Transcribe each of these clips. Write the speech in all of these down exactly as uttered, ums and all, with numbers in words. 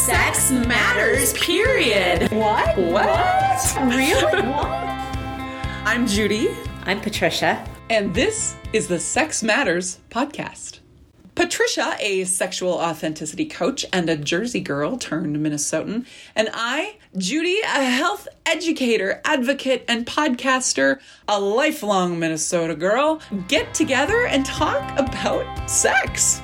Sex matters, period. What? What? Really? What? I'm Judy. I'm Patricia. And this is the Sex Matters podcast. Patricia, a sexual authenticity coach and a Jersey girl turned Minnesotan. And I, Judy, a health educator, advocate, and podcaster, a lifelong Minnesota girl, get together and talk about sex.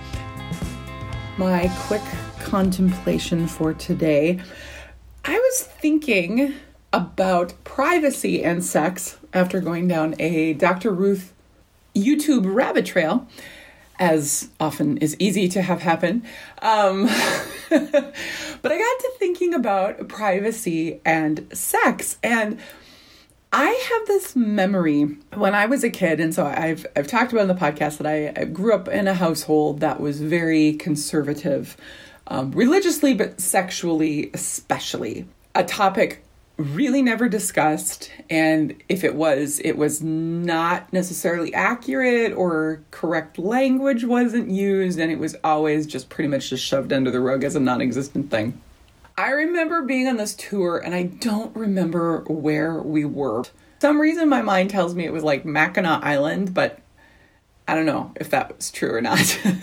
My quick contemplation for today. I was thinking about privacy and sex after going down a Doctor Ruth YouTube rabbit trail, as often is easy to have happen. Um, but I got to thinking about privacy and sex, and I have this memory when I was a kid, and so I've I've talked about in the podcast that I, I grew up in a household that was very conservative, um, religiously, but sexually especially. A topic really never discussed, and if it was, it was not necessarily accurate or correct language wasn't used, and it was always just pretty much just shoved under the rug as a non-existent thing. I remember being on this tour, and I don't remember where we were. For some reason my mind tells me it was like Mackinac Island, but I don't know if that was true or not.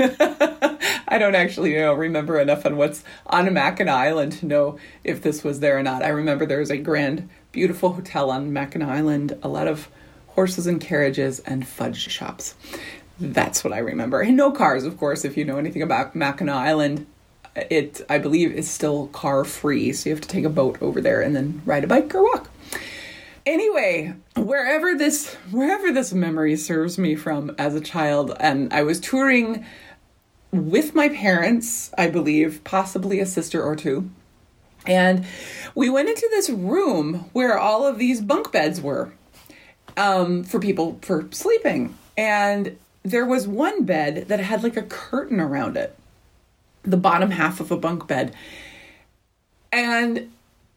I don't actually you know remember enough on what's on Mackinac Island to know if this was there or not. I remember there was a grand, beautiful hotel on Mackinac Island, a lot of horses and carriages and fudge shops. That's what I remember. And no cars, of course. If you know anything about Mackinac Island, it, I believe, is still car free. So you have to take a boat over there and then ride a bike or walk. Anyway, wherever this wherever this memory serves me from as a child, and I was touring with my parents, I believe, possibly a sister or two. And we went into this room where all of these bunk beds were um, for people for sleeping. And there was one bed that had like a curtain around it, the bottom half of a bunk bed. And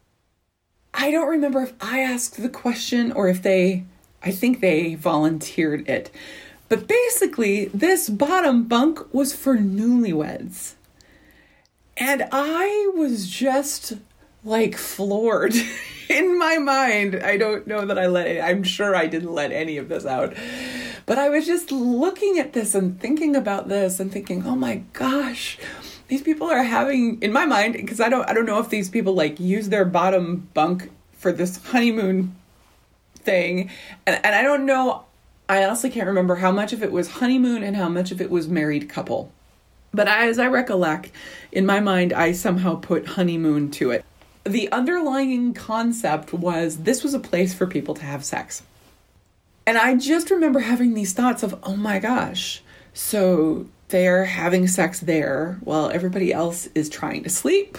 I don't remember if I asked the question or if they, I think they volunteered it. But basically, this bottom bunk was for newlyweds. And I was just like floored in my mind. I don't know that I let it, I'm sure I didn't let any of this out. But I was just looking at this and thinking about this and thinking, oh my gosh, these people are having, in my mind, because I don't I don't know if these people like use their bottom bunk for this honeymoon thing. And, and I don't know, I honestly can't remember how much of it was honeymoon and how much of it was married couple. But as I recollect, in my mind, I somehow put honeymoon to it. The underlying concept was this was a place for people to have sex. And I just remember having these thoughts of, oh my gosh, so they're having sex there while everybody else is trying to sleep.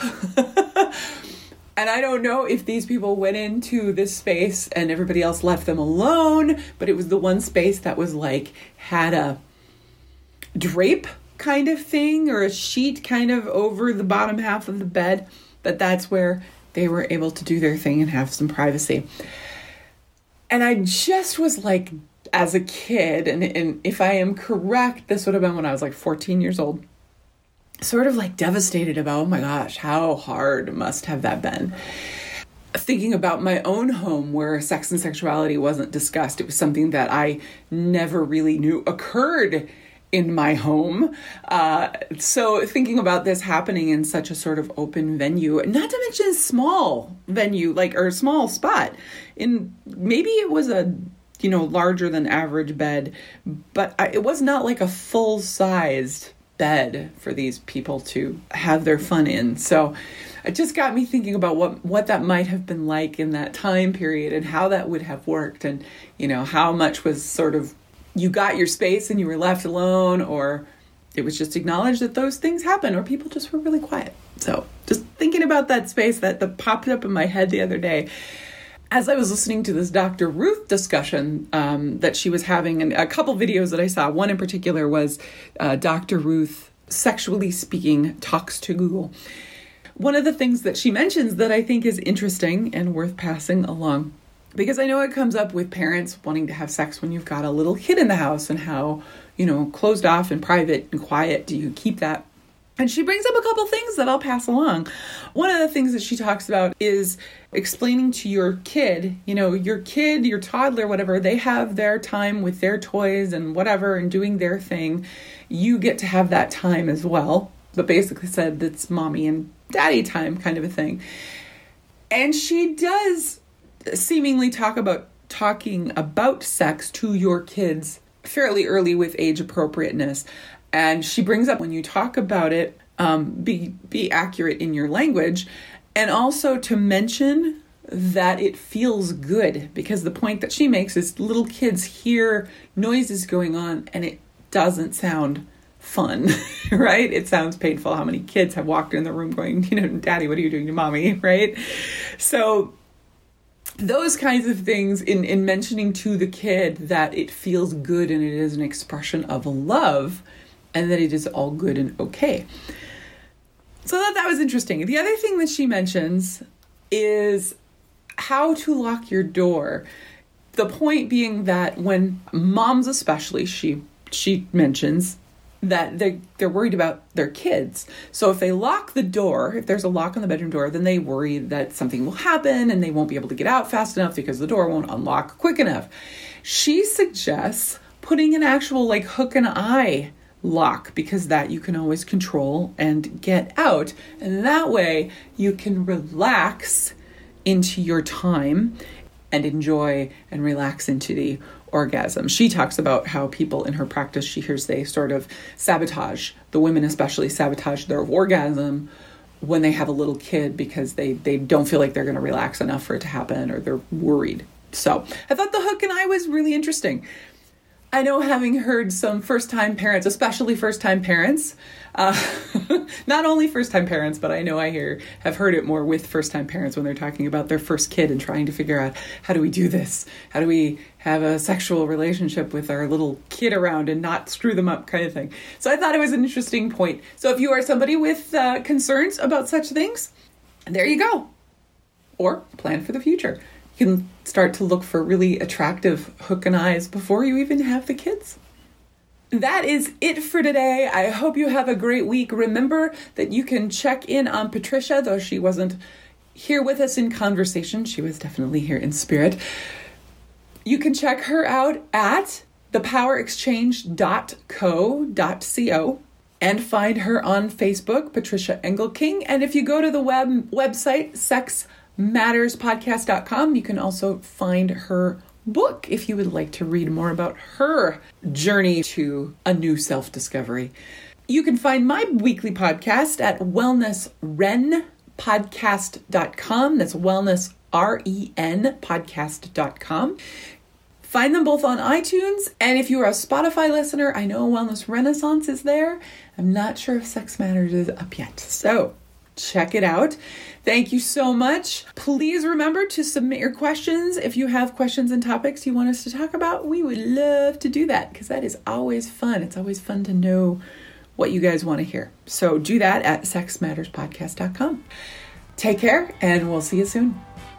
And I don't know if these people went into this space and everybody else left them alone, but it was the one space that was like, had a drape kind of thing or a sheet kind of over the bottom half of the bed. But that's where they were able to do their thing and have some privacy. And I just was like, as a kid, and, and if I am correct, this would have been when I was like fourteen years old, sort of like devastated about, oh my gosh, how hard must have that been? Thinking about my own home where sex and sexuality wasn't discussed. It was something that I never really knew occurred in my home. Uh, so thinking about this happening in such a sort of open venue, not to mention small venue, like, or small spot, in maybe it was a, you know, larger than average bed, but I, it was not like a full-sized bed for these people to have their fun in. So it just got me thinking about what, what that might have been like in that time period and how that would have worked, and, you know, how much was sort of you got your space and you were left alone, or it was just acknowledged that those things happen, or people just were really quiet. So just thinking about that space that, that popped up in my head the other day as I was listening to this Doctor Ruth discussion um, that she was having, and a couple videos that I saw. One in particular was uh, Doctor Ruth, sexually speaking, talks to Google. One of the things that she mentions that I think is interesting and worth passing along, because I know it comes up with parents wanting to have sex when you've got a little kid in the house, and how, you know, closed off and private and quiet do you keep that And she brings up a couple things that I'll pass along. One of the things that she talks about is explaining to your kid, you know, your kid, your toddler, whatever, they have their time with their toys and whatever and doing their thing. You get to have that time as well. But basically said it's mommy and daddy time kind of a thing. And she does seemingly talk about talking about sex to your kids fairly early with age appropriateness. And she brings up when you talk about it, um, be be accurate in your language, and also to mention that it feels good, because the point that she makes is little kids hear noises going on and it doesn't sound fun, right? It sounds painful. How many kids have walked in the room going, you know, Daddy, what are you doing to mommy, right? So those kinds of things in, in mentioning to the kid that it feels good and it is an expression of love and that it is all good and okay. So I thought that was interesting. The other thing that she mentions is how to lock your door. The point being that when moms especially, she she mentions that they, they're worried about their kids. So if they lock the door, if there's a lock on the bedroom door, then they worry that something will happen and they won't be able to get out fast enough because the door won't unlock quick enough. She suggests putting an actual like hook and eye lock, because that you can always control and get out. And that way you can relax into your time and enjoy and relax into the orgasm. She talks about how people in her practice, she hears they sort of sabotage, the women especially sabotage their orgasm when they have a little kid because they, they don't feel like they're going to relax enough for it to happen, or they're worried. So I thought the hook and eye was really interesting. I know, having heard some first-time parents, especially first-time parents, uh, not only first-time parents, but I know I hear have heard it more with first-time parents when they're talking about their first kid and trying to figure out, how do we do this? How do we have a sexual relationship with our little kid around and not screw them up, kind of thing. So I thought it was an interesting point. So if you are somebody with uh, concerns about such things, there you go. Or plan for the future. You can start to look for really attractive hook and eyes before you even have the kids. That is it for today. I hope you have a great week. Remember that you can check in on Patricia, though she wasn't here with us in conversation. She was definitely here in spirit. You can check her out at the power exchange dot co dot co and find her on Facebook, Patricia Engelking. And if you go to the web website, sex matters podcast dot com, you can also find her book if you would like to read more about her journey to a new self-discovery. You can find my weekly podcast at wellness ren podcast dot com. That's wellness, R E N, podcast dot com. Find them both on iTunes. And if you are a Spotify listener, I know Wellness Renaissance is there. I'm not sure if Sex Matters is up yet. So check it out. Thank you so much. Please remember to submit your questions. If you have questions and topics you want us to talk about, we would love to do that, because that is always fun. It's always fun to know what you guys want to hear. So do that at sex matters podcast dot com. Take care, and we'll see you soon.